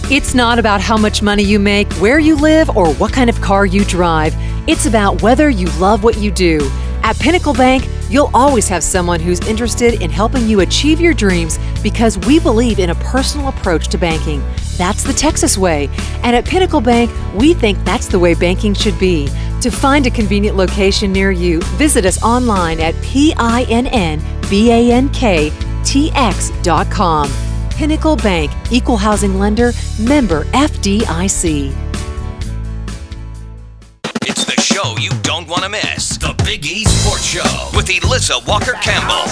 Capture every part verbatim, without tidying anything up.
It's not about how much money you make, where you live, or what kind of car you drive. It's about whether you love what you do. At Pinnacle Bank, you'll always have someone who's interested in helping you achieve your dreams because we believe in a personal approach to banking. That's the Texas way. And at Pinnacle Bank, we think that's the way banking should be. To find a convenient location near you, visit us online at P I N N B A N K T X dot com. Pinnacle Bank, Equal Housing Lender, member F D I C. It's the show you don't want to miss. The Big E Sports Show with Elissa Walker-Campbell.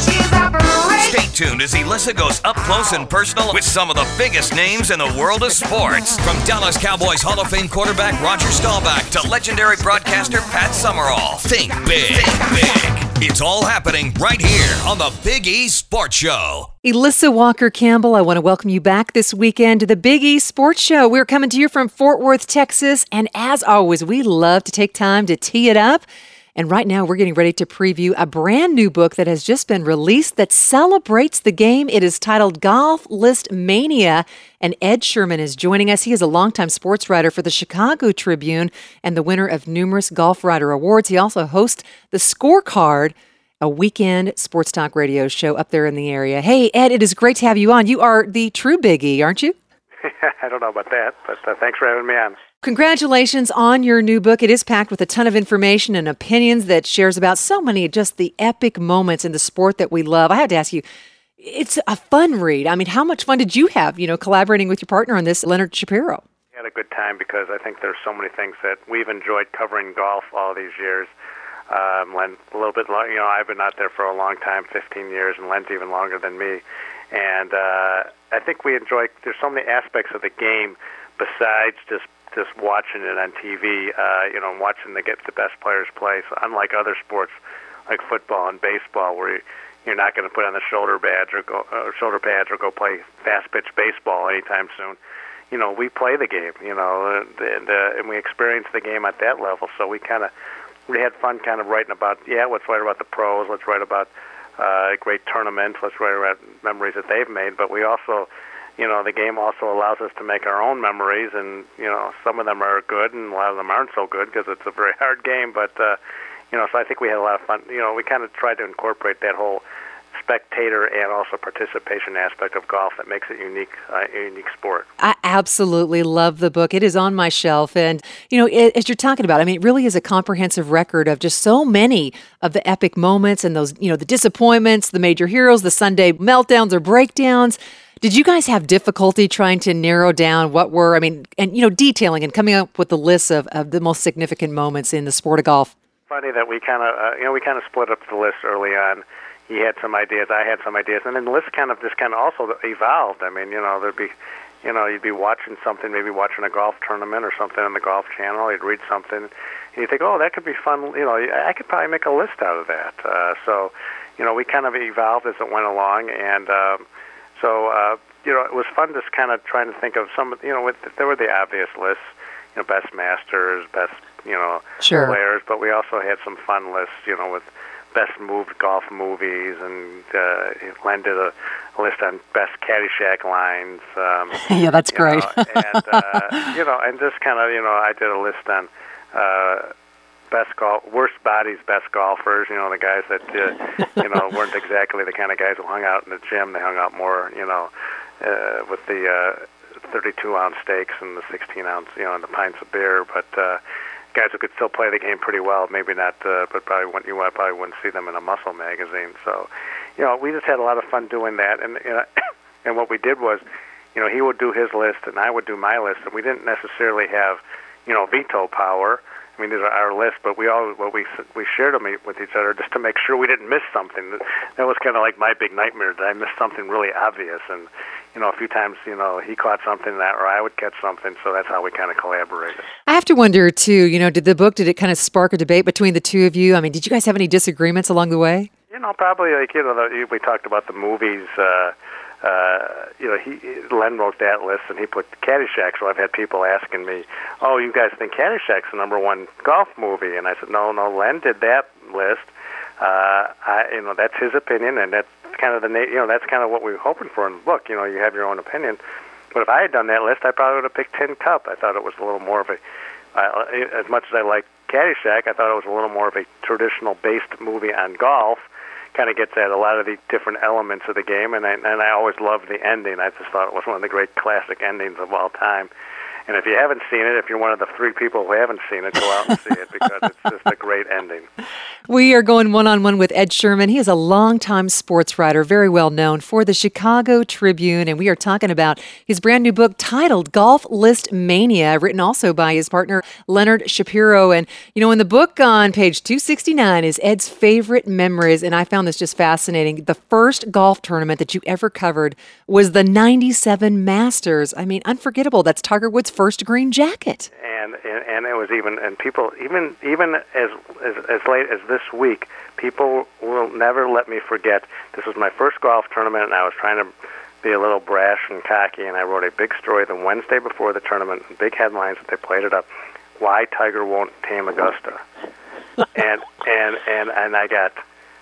Stay tuned as Elissa goes up close and personal with some of the biggest names in the world of sports. From Dallas Cowboys Hall of Fame quarterback Roger Staubach to legendary broadcaster Pat Summerall. Think big. Think big. It's all happening right here on the Big E Sports Show. Elissa Walker-Campbell, I want to welcome you back this weekend to the Big E Sports Show. We're coming to you from Fort Worth, Texas, and as always, we love to take time to tee it up. And right now, we're getting ready to preview a brand new book that has just been released that celebrates the game. It is titled Golf List Mania, and Ed Sherman is joining us. He is a longtime sports writer for the Chicago Tribune and the winner of numerous Golf Writer Awards. He also hosts The Scorecard, a weekend sports talk radio show up there in the area. Hey, Ed, it is great to have you on. You are the true Big E, aren't you? I don't know about that, but uh, thanks for having me on. Congratulations on your new book. It is packed with a ton of information and opinions that shares about so many of just the epic moments in the sport that we love. I have to ask you, it's a fun read. I mean, how much fun did you have, you know, collaborating with your partner on this, Leonard Shapiro? I had a good time because I think there's so many things that we've enjoyed covering golf all these years. Um, Len, a little bit long, you know, I've been out there for a long time, fifteen years, and Len's even longer than me. And uh, I think we enjoy, there's so many aspects of the game besides just just watching it on T V, uh, you know, watching the get the best players play. So unlike other sports like football and baseball, where you're not going to put on the shoulder pads or go uh, shoulder pads or go play fast pitch baseball anytime soon. You know, we play the game, you know, and uh, and we experience the game at that level. So we kind of we had fun, kind of writing about yeah, let's write about the pros, let's write about uh, great tournaments, let's write about memories that they've made. But we also You know, the game also allows us to make our own memories, and, you know, some of them are good and a lot of them aren't so good because it's a very hard game. But, uh, you know, so I think we had a lot of fun. You know, we kind of tried to incorporate that whole spectator and also participation aspect of golf that makes it unique, uh, a unique sport. I absolutely love the book. It is on my shelf. And, you know, it, as you're talking about, I mean, it really is a comprehensive record of just so many of the epic moments and those, you know, the disappointments, the major heroes, the Sunday meltdowns or breakdowns. Did you guys have difficulty trying to narrow down what were, I mean, and, you know, detailing and coming up with the list of, of the most significant moments in the sport of golf? Funny that we kind of, uh, you know, we kind of split up the list early on. He had some ideas, I had some ideas, and then the list kind of just kind of also evolved. I mean, you know, there'd be, you know, you'd be watching something, maybe watching a golf tournament or something on the Golf Channel. You'd read something, and you think, oh, that could be fun. You know, I could probably make a list out of that. Uh, so, you know, we kind of evolved as it went along, and um, so, uh, you know, it was fun just kind of trying to think of some, you know, with, there were the obvious lists, you know, best masters, best, you know, sure. players, but we also had some fun lists, you know, with best moved golf movies, and uh, Len did a list on best Caddyshack lines. Um, yeah, that's great. Know, and, uh, you know, and just kind of, you know, I did a list on uh, best golf, worst bodies, best golfers, you know, the guys that, uh, you know, weren't exactly the kind of guys who hung out in the gym. They hung out more, you know, uh, with the uh, thirty-two ounce steaks and the sixteen ounce, you know, and the pints of beer, but uh, guys who could still play the game pretty well, maybe not, uh, but probably wouldn't, you probably wouldn't see them in a muscle magazine. So, you know, we just had a lot of fun doing that, and you know, and what we did was, you know, he would do his list and I would do my list, and we didn't necessarily have, you know, veto power. I mean, these are our lists, but we all well, we we shared them with each other just to make sure we didn't miss something. That was kind of like my big nightmare, that I missed something really obvious. And, you know, a few times, you know, he caught something that, or I would catch something, so that's how we kind of collaborated. I have to wonder, too, you know, did the book, did it kind of spark a debate between the two of you? I mean, did you guys have any disagreements along the way? You know, probably, like, you know, the, we talked about the movies, uh, Uh, you know, he Len wrote that list, and he put Caddyshack. So I've had people asking me, "Oh, you guys think Caddyshack's the number one golf movie?" And I said, "No, no, Len did that list. Uh, I, you know, that's his opinion, and that's kind of the, you know, that's kind of what we're hoping for in the book. You know, you have your own opinion, But if I had done that list, I probably would have picked Tin Cup. I thought it was a little more of a, uh, as much as I like Caddyshack, I thought it was a little more of a traditional-based movie on golf. Kind of gets at a lot of the different elements of the game, and I, and I always loved the ending. I just thought it was one of the great classic endings of all time. And if you haven't seen it, if you're one of the three people who haven't seen it, go out and see it because it's just a great ending. We are going one-on-one with Ed Sherman. He is a longtime sports writer, very well known for the Chicago Tribune, and we are talking about his brand new book titled Golf List Mania, written also by his partner Leonard Shapiro. And, you know, in the book on page two sixty-nine is Ed's favorite memories, and I found this just fascinating. The first golf tournament that you ever covered was the ninety-seven Masters. I mean, unforgettable. That's Tiger Woods' first green jacket. And, and and it was even, and people, even even as, as as late as this week, people will never let me forget. This was my first golf tournament, and I was trying to be a little brash and cocky, and I wrote a big story the Wednesday before the tournament, big headlines that they played it up, why Tiger won't tame Augusta. and and and and I got,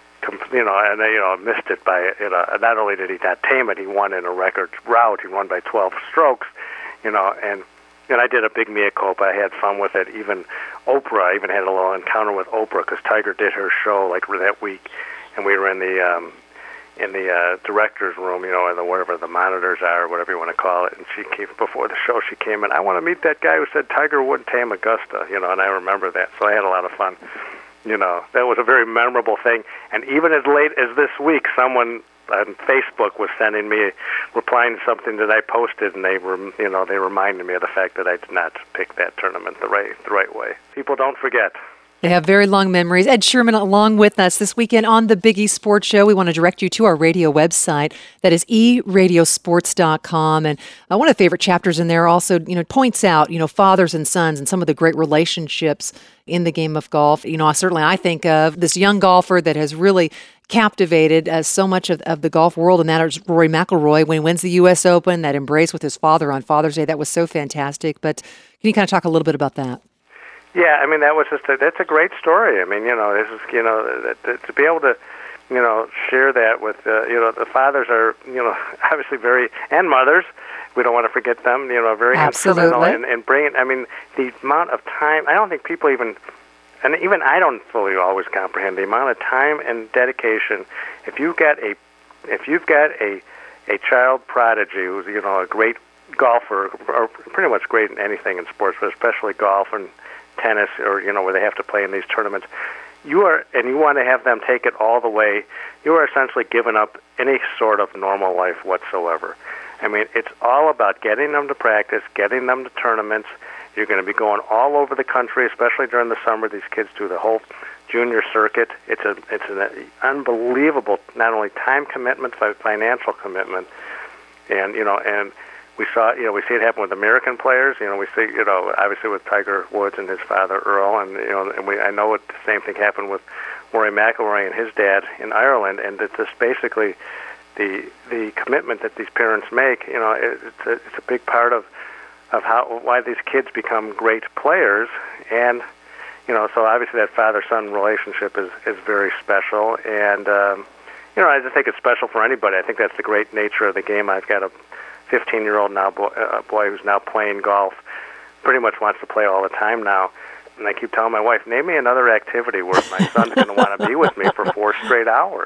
you know, and you know, missed it by, you know, not only did he not tame it, he won in a record rout. He won by twelve strokes, you know, and. And I did a big mea culpa. I had fun with it. Even Oprah, I even had a little encounter with Oprah because Tiger did her show like that week, and we were in the um, in the uh, director's room, you know, in the wherever the monitors are, or whatever you want to call it. And she came before the show. She came in. I want to meet that guy who said Tiger wouldn't tame Augusta, you know. And I remember that, so I had a lot of fun. You know, that was a very memorable thing. And even as late as this week, someone on Facebook was sending me, replying to something that I posted, and they were, you know, they reminded me of the fact that I did not pick that tournament the right, the right way. People don't forget. They have very long memories. Ed Sherman along with us this weekend on the Big E Sports Show. We want to direct you to our radio website. That is e radio sports dot com. And uh, one of the favorite chapters in there also, you know, points out, you know, fathers and sons and some of the great relationships in the game of golf. You know, certainly I think of this young golfer that has really captivated uh, so much of, of the golf world, and that is Rory McIlroy when he wins the U S Open, that embrace with his father on Father's Day. That was so fantastic. But can you kind of talk a little bit about that? Yeah, I mean, that was just a, that's a great story. I mean, you know, this is, you know, that, that, to be able to, you know, share that with, uh, you know, the fathers are, you know, obviously very, and mothers, we don't want to forget them, you know, very Absolutely. instrumental in, in bringing, I mean, the amount of time, I don't think people even, and even I don't fully always comprehend the amount of time and dedication. If you've got a, if you've got a, a child prodigy who's, you know, a great golfer, or pretty much great in anything in sports, but especially golf and tennis, or, you know, where they have to play in these tournaments, you are, and you want to have them take it all the way, you are essentially giving up any sort of normal life whatsoever. I mean, it's all about getting them to practice, getting them to tournaments. You're going to be going all over the country, especially during the summer. These kids do the whole junior circuit. It's a it's an unbelievable, not only time commitment, but financial commitment. And, you know, and we saw, you know, we see it happen with American players. You know, we see, you know, obviously with Tiger Woods and his father Earl, and, you know, and we I know what the same thing happened with Rory McIlroy and his dad in Ireland. And it's just basically the the commitment that these parents make. You know, it, it's a, it's a big part of of how why these kids become great players. And, you know, so obviously that father-son relationship is is very special. And um, you know, I just think it's special for anybody. I think that's the great nature of the game. I've got a fifteen-year-old now boy, uh, boy who's now playing golf, pretty much wants to play all the time now. And I keep telling my wife, name me another activity where my son's going to want to be with me for four straight hours.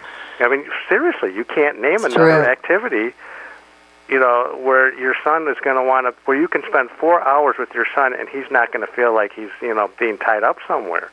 I mean, seriously, you can't name it's another true. activity, you know, where your son is going to want to, where you can spend four hours with your son and he's not going to feel like he's, you know, being tied up somewhere.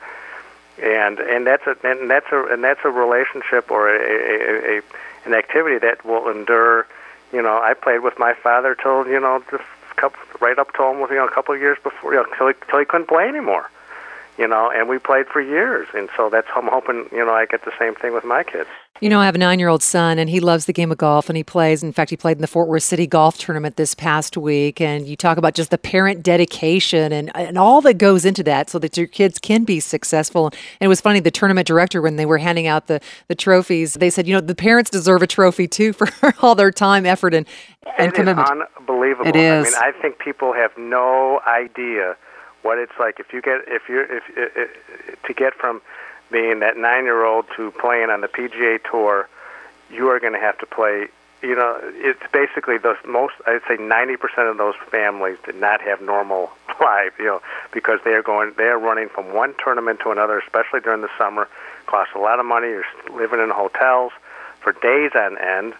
And and that's a and that's a and that's a relationship or a, a, a an activity that will endure. You know, I played with my father till, you know, just couple, right up till almost, you know, a couple of years before, you know, till he, till he couldn't play anymore. You know, and we played for years, and so that's I'm hoping, you know, I get the same thing with my kids. You know, I have a nine-year-old son, and he loves the game of golf, and he plays. In fact, he played in the Fort Worth City Golf Tournament this past week, and you talk about just the parent dedication and, and all that goes into that so that your kids can be successful. And it was funny, the tournament director, when they were handing out the, the trophies, they said, you know, the parents deserve a trophy, too, for all their time, effort, and, and it commitment. It is unbelievable. It is. I mean, I think people have no idea what it's like if you get if you're if, if, if to get from being that nine-year-old to playing on the P G A Tour. You are going to have to play you know, it's basically those most, I'd say ninety percent of those families did not have normal life, you know, because they are going, they are running from one tournament to another, especially during the summer. Costs a lot of money. You're living in hotels for days on end.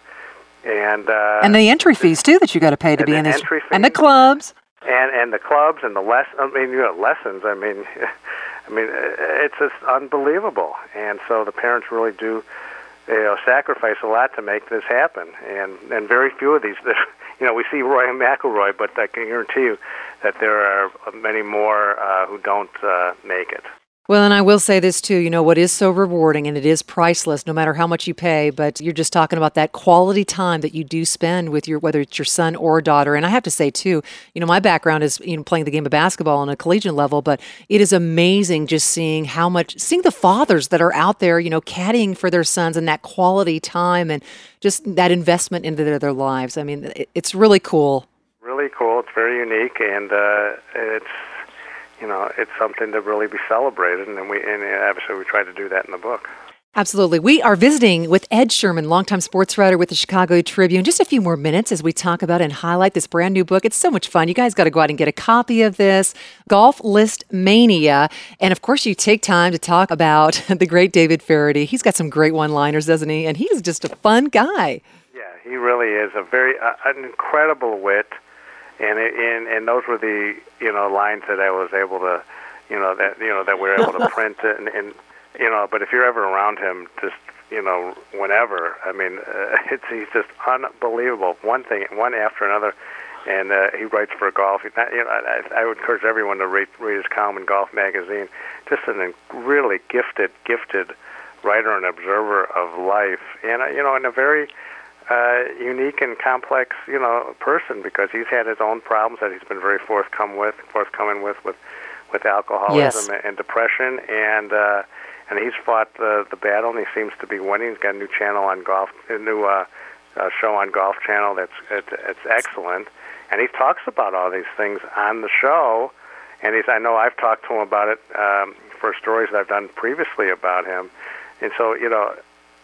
And uh, and the entry fees, too, that you got to pay to be in this. Entry fees, and the clubs. And and the clubs and the less, I mean, you know, lessons, I mean, I mean, it's just unbelievable. And so the parents really do, you know, sacrifice a lot to make this happen. And and very few of these, you know, we see Rory McIlroy, but I can guarantee you that there are many more uh, who don't uh, make it. Well, and I will say this, too, you know, what is so rewarding, and it is priceless no matter how much you pay, but you're just talking about that quality time that you do spend with your, whether it's your son or daughter. And I have to say, too, you know, my background is, you know, playing the game of basketball on a collegiate level, but it is amazing just seeing how much, seeing the fathers that are out there, you know, caddying for their sons and that quality time and just that investment into their, their lives. I mean, it, it's really cool. Really cool. It's very unique, and uh, it's, you know, it's something to really be celebrated, and we and obviously we try to do that in the book. Absolutely. We are visiting with Ed Sherman, longtime sports writer with the Chicago Tribune. Just a few more minutes as we talk about and highlight this brand new book. It's so much fun. You guys got to go out and get a copy of this, Golf List Mania. And of course, you take time to talk about the great David Feherty. He's got some great one-liners, doesn't he? And he's just a fun guy. Yeah, he really is a very uh, an incredible wit. And, it, and and those were the, you know, lines that I was able to, you know, that you know that we were able to print it, and, and you know, but if you're ever around him, just, you know, whenever, I mean, uh, it's he's just unbelievable. One thing, one after another, and uh, he writes for golf. He's not, you know, I, I would encourage everyone to read, read his column in Golf Magazine. Just an really gifted, gifted writer and observer of life, and uh, you know, in a very Uh, unique and complex, you know, person, because he's had his own problems that he's been very forthcoming with, forthcoming with, with, with alcoholism yes. and depression, and uh, and he's fought the the battle, and he seems to be winning. He's got a new channel on golf, a new uh, uh, show on Golf Channel that's it's, it's excellent, and he talks about all these things on the show, and he's I know I've talked to him about it um, for stories that I've done previously about him, and so you know.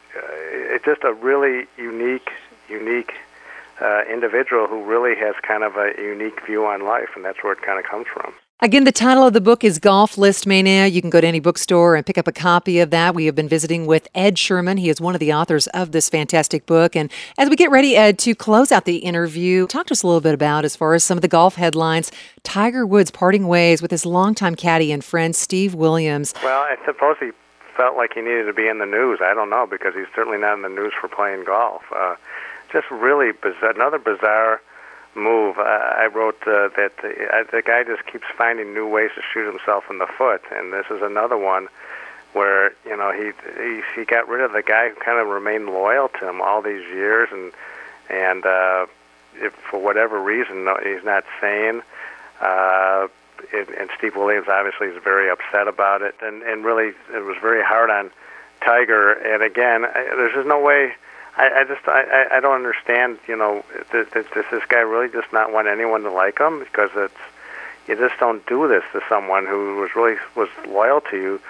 Uh, it's just a really unique, unique uh, individual who really has kind of a unique view on life, and that's where it kind of comes from. Again, the title of the book is Golf List Mania. You can go to any bookstore and pick up a copy of that. We have been visiting with Ed Sherman. He is one of the authors of this fantastic book. And as we get ready, Ed, to close out the interview, talk to us a little bit about, as far as some of the golf headlines, Tiger Woods parting ways with his longtime caddy and friend, Steve Williams. Well, I suppose he felt like he needed to be in the news. I don't know, because he's certainly not in the news for playing golf. Uh, just really bizarre, another bizarre move. Uh, I wrote uh, that uh, the guy just keeps finding new ways to shoot himself in the foot, and this is another one where, you know, he he, he got rid of the guy who kind of remained loyal to him all these years, and and uh, if for whatever reason he's not sane. Uh, And, and Steve Williams obviously is very upset about it, and, and really it was very hard on Tiger. And again, I, there's just no way. I, I just I, I don't understand. You know, does, does this guy really just not want anyone to like him? Because it's you just don't do this to someone who was really was loyal to you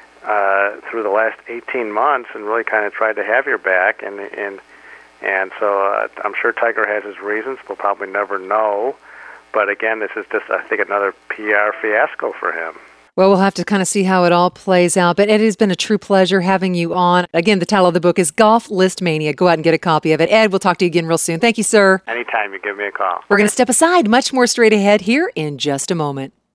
uh, through the last eighteen months and really kind of tried to have your back. And and and so uh, I'm sure Tiger has his reasons. We'll probably never know. But again, this is just, I think, another P R fiasco for him. Well, we'll have to kind of see how it all plays out. But Ed, it has been a true pleasure having you on. Again, the title of the book is Golf List Mania. Go out and get a copy of it. Ed, we'll talk to you again real soon. Thank you, sir. Anytime you give me a call. We're going to step aside. Much more straight ahead here in just a moment.